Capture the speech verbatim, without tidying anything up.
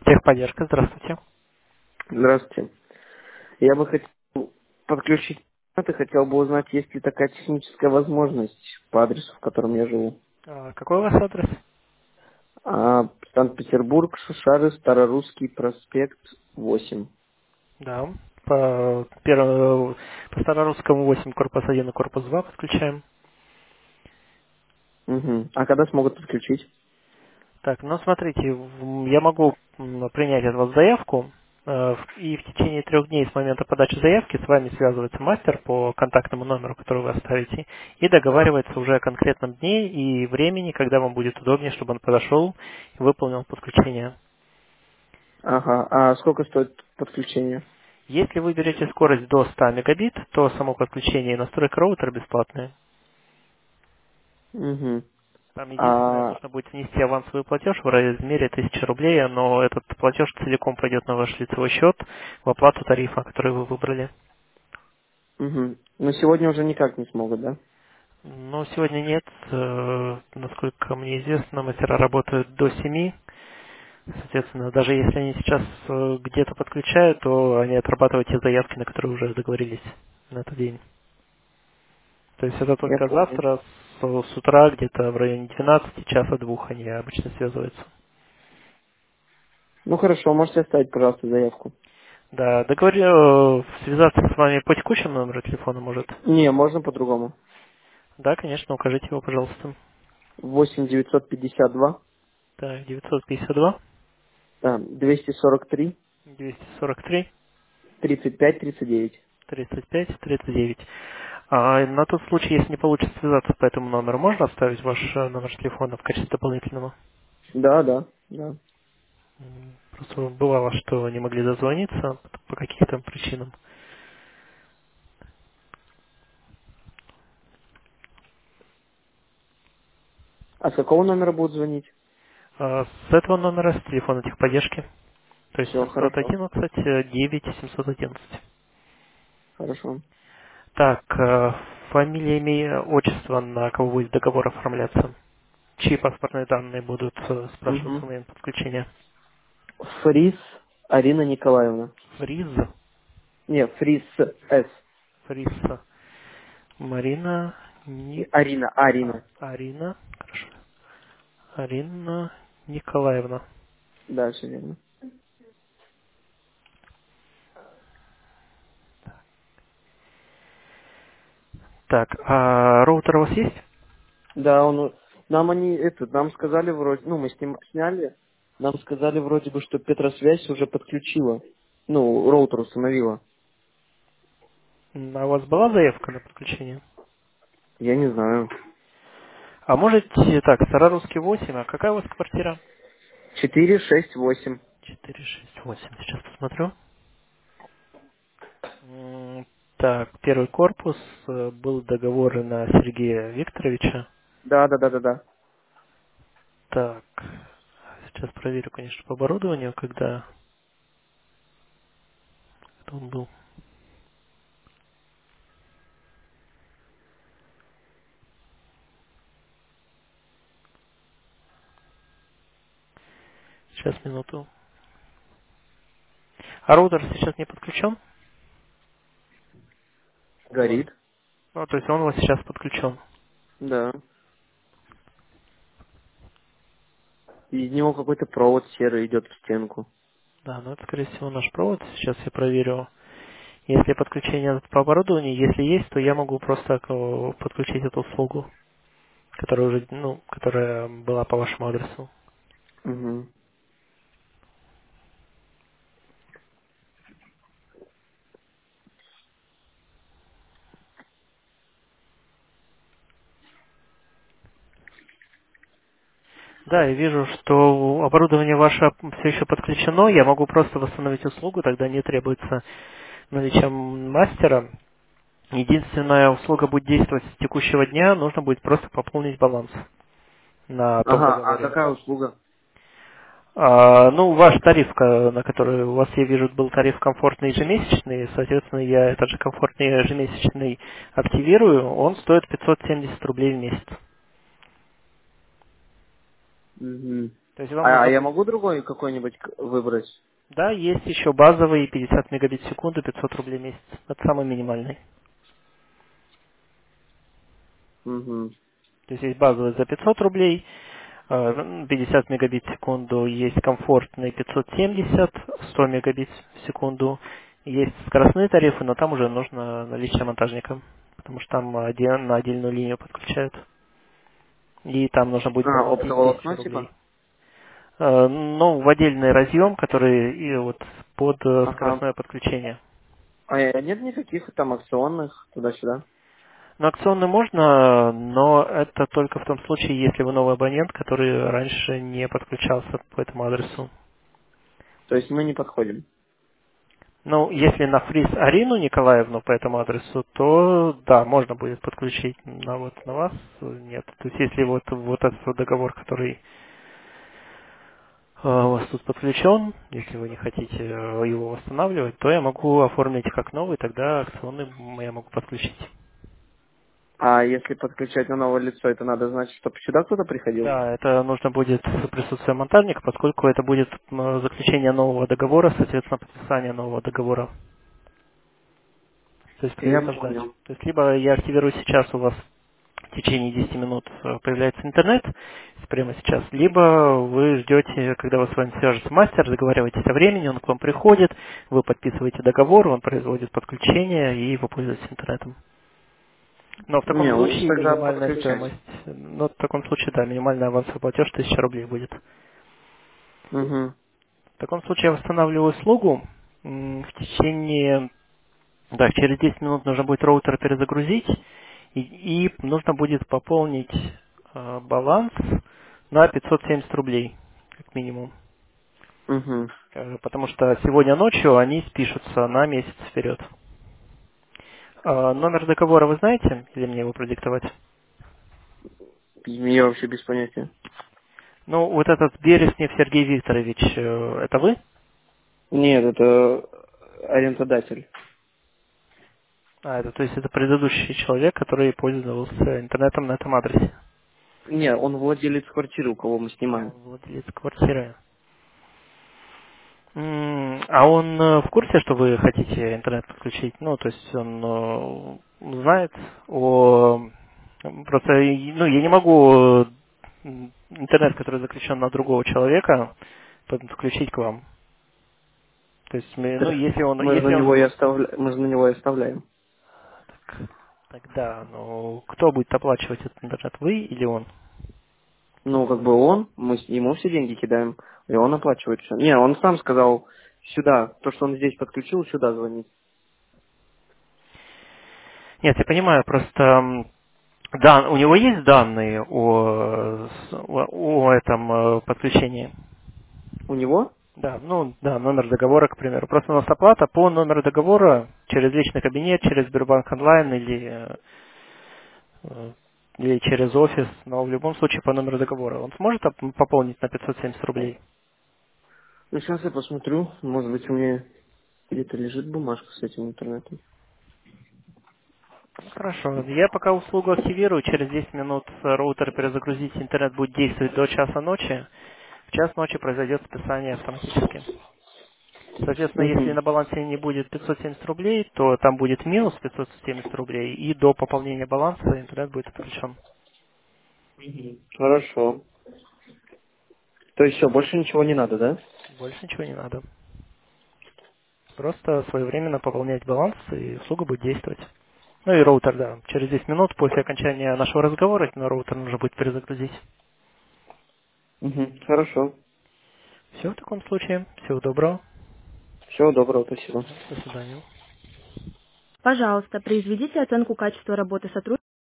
Техподдержка, здравствуйте. Здравствуйте. Я бы хотел подключить интернет и хотел бы узнать, есть ли такая техническая возможность по адресу, в котором я живу. А, Какой у вас адрес? А, Санкт-Петербург, Шушары, Старорусский проспект, восемь. Да. По, первому, по Старорусскому восемь, корпус один и корпус два подключаем. Угу. А когда смогут подключить? Так, ну смотрите, в- я могу м, принять от вас заявку, э, в- и в течение трех дней с момента подачи заявки с вами связывается мастер по контактному номеру, который вы оставите, и договаривается уже о конкретном дне и времени, когда вам будет удобнее, чтобы он подошел и выполнил подключение. Ага. А сколько стоит подключение? Если вы берете скорость до ста мегабит, то само подключение и настройка роутера бесплатные. Угу. Там единственное, А, нужно будет внести авансовый платеж в размере тысячи рублей, но этот платеж целиком пойдет на ваш лицевой счет в оплату тарифа, который вы выбрали. угу. Но сегодня уже никак не смогут, да? Но сегодня нет, э, насколько мне известно, мастера работают до семи. Соответственно, даже если они сейчас э, где-то подключают, то они отрабатывают те заявки, на которые уже договорились на этот день. То есть это Я только понял. завтра с, с утра, где-то в районе двенадцати, часа двух они обычно связываются. Ну хорошо, можете оставить, пожалуйста, заявку. Да, договорю связаться с вами по текущему номеру телефона, может? Не, можно по-другому. Да, конечно, укажите его, пожалуйста. Восемь девятьсот пятьдесят два, Так, девятьсот пятьдесят два, да, двести сорок три, двести сорок три, тридцать пять, тридцать девять. тридцать пять, тридцать девять. А на тот случай, если не получится связаться по этому номеру, можно оставить ваш э, номер телефона в качестве дополнительного? Да, да, да. М, Просто бывало, что не могли дозвониться по каким-то причинам. А с какого номера будут звонить? А с этого номера, с телефона техподдержки, то есть Все, хорошо, семьсот одиннадцать девять семьсот одиннадцать. хорошо. Так, э, фамилия, имя, отчество, на кого будет договор оформляться? Чьи паспортные данные будут э, спрашиваться в Угу. момент подключения? Фрис Арина Николаевна. Фриз, Не, Фрис С. Фриса, Марина, Ник... Арина, А, Арина. Арина, хорошо, Арина Николаевна. Да, все верно. Так, а роутер у вас есть? Да, он, нам они, это, нам сказали вроде, ну, мы с ним сняли, нам сказали вроде бы, что Петросвязь уже подключила, ну, роутер установила. М, А у вас была заявка на подключение? Я не знаю. А можете, так, Старорусский восемь, а какая у вас квартира? Четыре, шесть, восемь. четыре шесть восемь, сейчас посмотрю. М, Так, первый корпус, э, был договор на Сергея Викторовича. Да, да, да, да, да. Так, сейчас проверю, конечно, по оборудованию, когда это он был. Сейчас, минуту. А роутер сейчас не подключен? У вас? Горит. Ну, то есть он у вас сейчас подключен. Да. И из него какой-то провод серый идет в стенку. Да, ну это, скорее всего, наш провод. Сейчас я проверю. Если подключение по оборудованию, если есть, то я могу просто э, подключить эту услугу, которая уже, ну, которая была по вашему адресу. Угу. Да, я вижу, что оборудование ваше все еще подключено. Я могу просто восстановить услугу, тогда не требуется наличие мастера. Единственная услуга будет действовать с текущего дня, нужно будет просто пополнить баланс на том Ага, а договоре. какая услуга? А, ну, ваш тариф, ка- на который у вас, я вижу, был тариф комфортный ежемесячный, соответственно, я этот же комфортный ежемесячный активирую, он стоит пятьсот семьдесят рублей в месяц. Угу. То есть вам А, а нужно я будет... могу другой какой-нибудь к- выбрать? Да, есть еще базовый пятьдесят мегабит в секунду, пятьсот рублей в месяц. Это самый минимальный. Угу. То есть есть базовый за пятьсот рублей, э, пятьдесят мегабит в секунду, есть комфортный пятьсот семьдесят, сто мегабит в секунду. Есть скоростные тарифы, но там уже нужно наличие монтажника, потому что там оде- на отдельную линию подключают. И там нужно будет А, заплатить тысячу оптоволокно типа? рублей. Э, Ну, в отдельный разъем, который и вот под э, Ага. скоростное подключение. А э, нет никаких там акционных туда-сюда? На акционный можно, но это только в том случае, если вы новый абонент, который раньше не подключался по этому адресу. То есть мы не подходим. Ну, если на фриз Арину Николаевну по этому адресу, то да, можно будет подключить, на вот на вас нет. То есть если вот, вот этот вот договор, который э, у вас тут подключен, если вы не хотите э, его восстанавливать, то я могу оформить как новый, тогда акционный я могу подключить. А если подключать на новое лицо, это надо значит, чтобы сюда кто-то приходил? Да, это нужно будет присутствие монтажника, поскольку это будет м, заключение нового договора, соответственно, подписание нового договора. То есть Я придется ждать. понял. То есть либо я активирую сейчас, у вас в течение десяти минут э, появляется интернет, прямо сейчас, либо вы ждете, когда вы с вами свяжется мастер, договариваетесь о времени, он к вам приходит, вы подписываете договор, он производит подключение, и вы пользуетесь интернетом. Но в таком Не, лучше случае тогда минимальная подключать. стоимость, ну, в таком случае, да, минимальный авансовый платеж тысяча рублей будет. Угу. В таком случае я восстанавливаю услугу. М, В течение, да, через десять минут нужно будет роутер перезагрузить, и, и нужно будет пополнить э, баланс на пятьсот семьдесят рублей, как минимум. Угу. Э, Потому что сегодня ночью они спишутся на месяц вперед. Э, Номер договора вы знаете? Или мне его продиктовать? Я вообще без понятия. Ну, вот этот Береснев Сергей Викторович, э, это вы? Нет, это арендодатель. А, это, то есть это предыдущий человек, который пользовался интернетом на этом адресе. Не, он владелец квартиры, у кого мы А, снимаем. он владелец квартиры. М, А он э, в курсе, что вы хотите интернет подключить? Ну, то есть он э, знает о... Просто, и- ну, я не могу э, м, интернет, который заключен на другого человека, подключить к вам. То есть, мы- ну, Так, если он, мы же на если него он, и оставля... мы же на него и оставляем. так, тогда, ну, кто будет оплачивать этот интернет, вы или он? Ну, как бы он, мы с- ему все деньги кидаем, и он оплачивает все. Не, он сам сказал сюда, то, что он здесь подключил, сюда звонить. Нет, я понимаю, просто м, да, у него есть данные о, с- о, о этом э, подключении. У него? Да, ну да, номер договора, к примеру. Просто у нас оплата по номеру договора через личный кабинет, через Сбербанк онлайн или, э, э, или через офис, но в любом случае по номеру договора. Он сможет оп- пополнить на пятьсот семьдесят рублей? Ну, сейчас я посмотрю, может быть, у меня где-то лежит бумажка с этим интернетом. Ну, хорошо. Я пока услугу активирую, через десять минут э, роутер перезагрузить, интернет будет действовать до часа ночи. В час ночи произойдет списание автоматически. Соответственно, если Угу. на балансе не будет пятьсот семьдесят рублей, то там будет минус пятьсот семьдесят рублей, и до пополнения баланса интернет будет отключен. Хорошо. То есть все, больше ничего не надо, да? Больше ничего не надо. Просто своевременно пополнять баланс, и услуга будет действовать. Ну и роутер, да. Через десять минут после окончания нашего разговора на роутер нужно будет перезагрузить. Угу. Хорошо. Все в таком случае. Всего доброго. Всего доброго, спасибо. Да, до свидания. Пожалуйста, произведите оценку качества работы сотрудника.